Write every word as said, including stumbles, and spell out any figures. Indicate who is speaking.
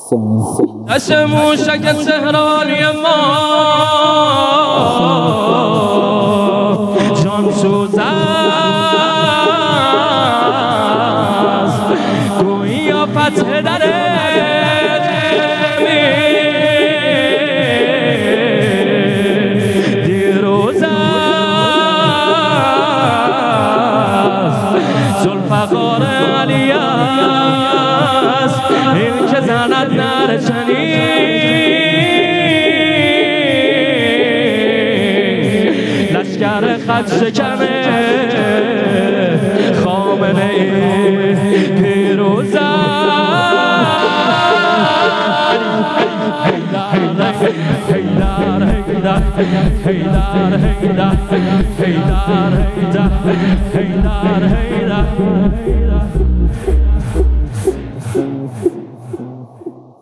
Speaker 1: دست موشک سهرانی ما جان سوز است گویی فتح در دیروز است ذوالفقار علی است این که زند نر لشکر خط شکنه خامنه ای پیروز حیدر حیدر حیدر حیدر حیدر حیدر حیدر حیدر حیدر